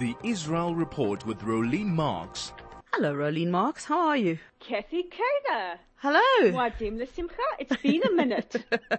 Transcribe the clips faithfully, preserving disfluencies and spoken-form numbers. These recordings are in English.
The Israel Report with Rolene Marks. Hello, Rolene Marks. How are you? Kathy Kerner. Hello. Wadim L'Simcha. It's been a minute.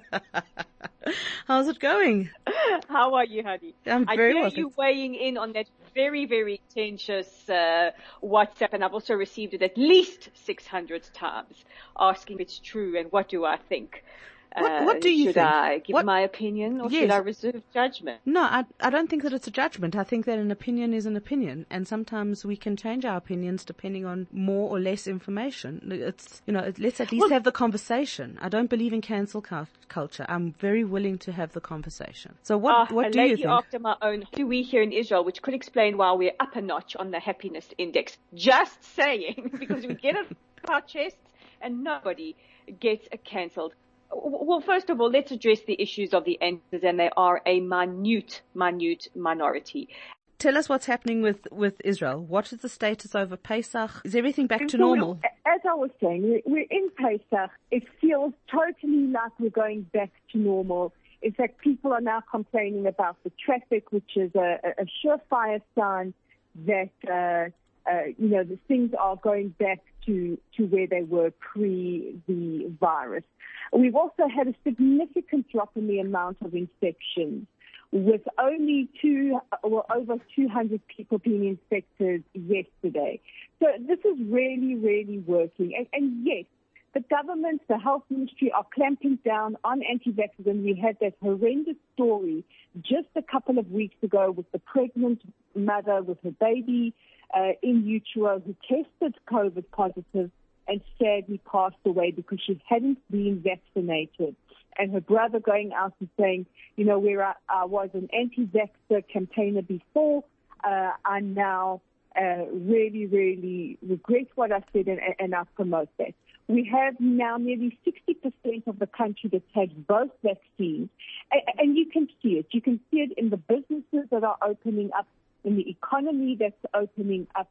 How's it going? How are you, honey? I'm very I hear well. you weighing in on that very, very contentious uh, WhatsApp, and I've also received it at least six hundred times, asking if it's true and what do I think. What, what do you should think? Should I give what? my opinion or yes. should I reserve judgment? No, I, I don't think that it's a judgment. I think that an opinion is an opinion, and sometimes we can change our opinions depending on more or less information. It's, you know, let's at least well, have the conversation. I don't believe in cancel cu- culture. I'm very willing to have the conversation. So what, uh, what do you think? A lady after my own do we here in Israel, which could explain why we're up a notch on the happiness index. Just saying, because we get it off our chests and nobody gets cancelled. Well, first of all, let's address the issues of the answers, and they are a minute, minute minority. Tell us what's happening with, with Israel. What is the status over Pesach? Is everything back to so normal? As I was saying, we're in Pesach. It feels totally like we're going back to normal. In fact, people are now complaining about the traffic, which is a, a surefire sign that, uh, uh, you know, the things are going back to, to where they were pre the virus. We've also had a significant drop in the amount of infections, with only two, well, over two hundred people being infected yesterday. So this is really, really working. And, and yes, the government, the health ministry are clamping down on anti-vaxxers, and we had that horrendous story just a couple of weeks ago with the pregnant mother with her baby uh, in utero who tested COVID positive and sadly passed away because she hadn't been vaccinated. And her brother going out and saying, you know, where I, I was an anti-vaxxer campaigner before, uh, I now uh, really, really regret what I said, and, and I promote that. We have now nearly sixty percent of the country that's had both vaccines, and, and you can see it. You can see it in the businesses that are opening up, in the economy that's opening up,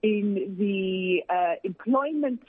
in the uh, employment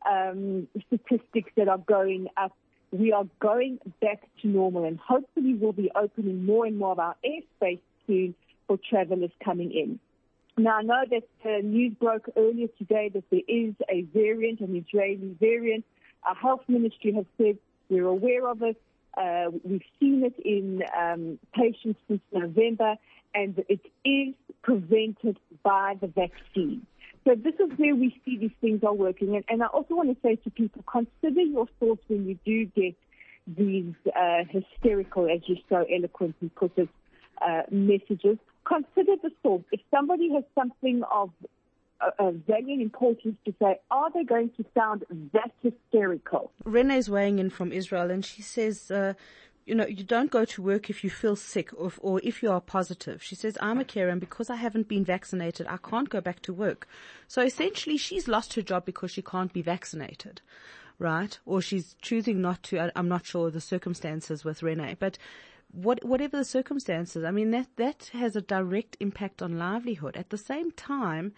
um, statistics that are going up. We are going back to normal, and hopefully we'll be opening more and more of our airspace soon for travelers coming in. Now, I know that uh, news broke earlier today that there is a variant, an Israeli variant. Our health ministry has said we're aware of it. Uh, we've seen it in um, patients since November, and it is prevented by the vaccine. So this is where we see these things are working. And, and I also want to say to people, consider your thoughts when you do get these uh, hysterical, as you so eloquently put it, uh, messages. Consider the source. If somebody has something of uh, value and importance to say, are they going to sound that hysterical? Renee's weighing in from Israel, and she says, uh, you know, you don't go to work if you feel sick or, or if you are positive. She says, I'm a carer, and because I haven't been vaccinated, I can't go back to work. So essentially, she's lost her job because she can't be vaccinated, right? Or she's choosing not to. I'm not sure the circumstances with Renee, but what, whatever the circumstances, I mean, that, that has a direct impact on livelihood. At the same time,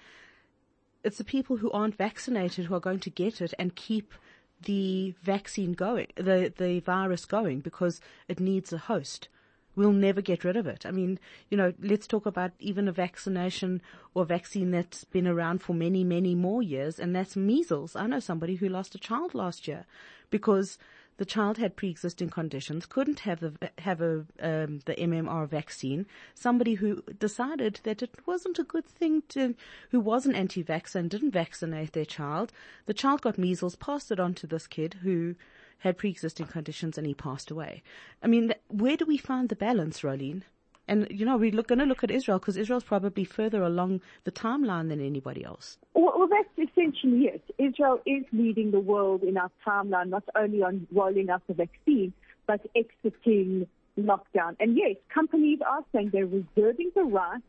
it's the people who aren't vaccinated who are going to get it and keep the vaccine going, the, the virus going, because it needs a host. We'll never get rid of it. I mean, you know, let's talk about even a vaccination or vaccine that's been around for many, many more years, and that's measles. I know somebody who lost a child last year because the child had pre-existing conditions, couldn't have the have a um, the M M R vaccine. Somebody who decided that it wasn't a good thing to, who was an anti-vaxxer and didn't vaccinate their child. The child got measles, passed it on to this kid who had pre-existing conditions, and he passed away. I mean, where do we find the balance, Rolene? And, you know, we're going to look at Israel because Israel's probably further along the timeline than anybody else. Well, well, that's essentially it. Israel is leading the world in our timeline, not only on rolling out the vaccine, but exiting lockdown. And yes, companies are saying they're reserving the right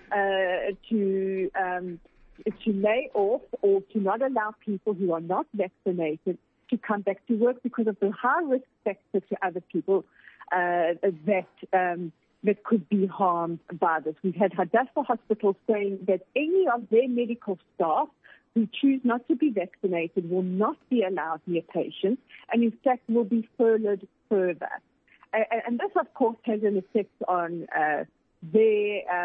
uh, to um, to lay off or to not allow people who are not vaccinated to come back to work because of the high risk factor to other people uh, that um, that could be harmed by this. We've had Hadassah Hospital saying that any of their medical staff who choose not to be vaccinated will not be allowed near patients, and in fact will be furloughed further. And, and this, of course, has an effect on uh, their um,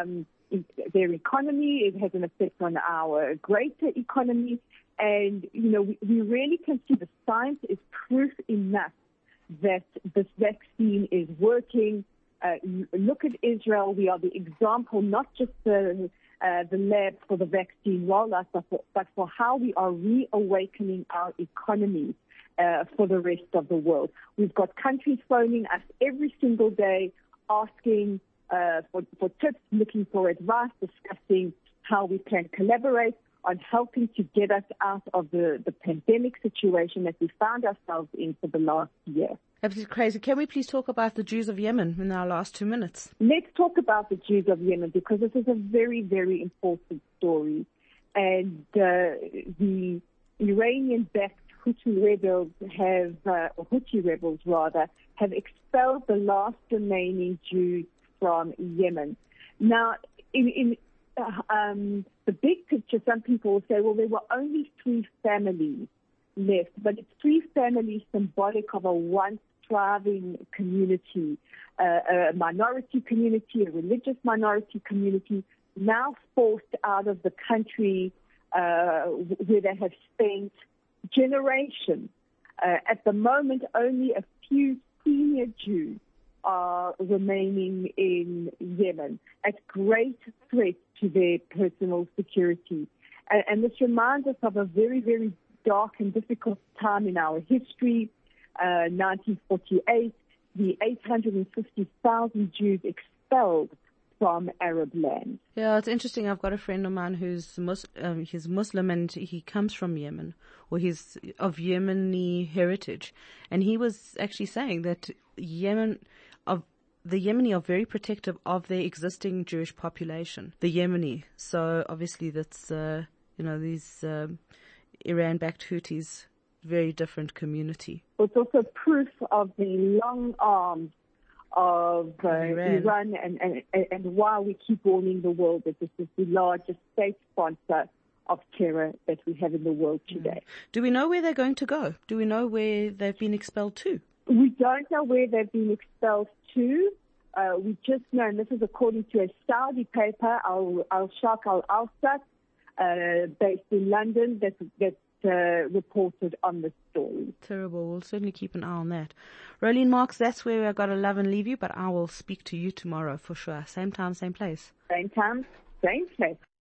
their economy. It has an effect on our greater economy. And, you know, we, we really can see the science is proof enough that this vaccine is working. Uh, look at Israel. We are the example, not just the, uh, the lab for the vaccine rollout, but for, but for how we are reawakening our economy uh, for the rest of the world. We've got countries phoning us every single day asking uh, for, for tips, looking for advice, discussing how we can collaborate on helping to get us out of the, the pandemic situation that we found ourselves in for the last year. Absolutely crazy. Can we please talk about the Jews of Yemen in our last two minutes? Let's talk about the Jews of Yemen, because this is a very, very important story. And uh, the Iranian-backed Houthi rebels have, uh, or Houthi rebels rather, have expelled the last remaining Jews from Yemen. Now, in, in uh, um, the big picture, some people will say, well, there were only three families left, but it's three families symbolic of a once thriving community, uh, a minority community, a religious minority community, now forced out of the country uh, where they have spent generations. Uh, at the moment, only a few senior Jews are remaining in Yemen at great threat to their personal security. And, and this reminds us of a very, very dark and difficult time in our history. Uh, nineteen forty-eight, the eight hundred fifty thousand Jews expelled from Arab lands. Yeah, it's interesting. I've got a friend of mine who's Mus- um, he's Muslim and he comes from Yemen, or he's of Yemeni heritage, and he was actually saying that Yemen, of the Yemeni are very protective of their existing Jewish population, the Yemeni. So obviously that's uh, you know these um, Iran-backed Houthis. Very different community. It's also proof of the long arms of uh, Iran, Iran and, and, and why we keep warning the world that this is the largest state sponsor of terror that we have in the world today. Mm. Do we know where they're going to go? Do we know where they've been expelled to? We don't know where they've been expelled to. Uh, we just know, and this is according to a Saudi paper, Al-Sharq Al-Awsat, uh, based in London, that that Uh, reported on the story. Terrible. We'll certainly keep an eye on that. Rolene Marks, that's where I've got to love and leave you, but I will speak to you tomorrow for sure. Same time, same place. Same time, same place.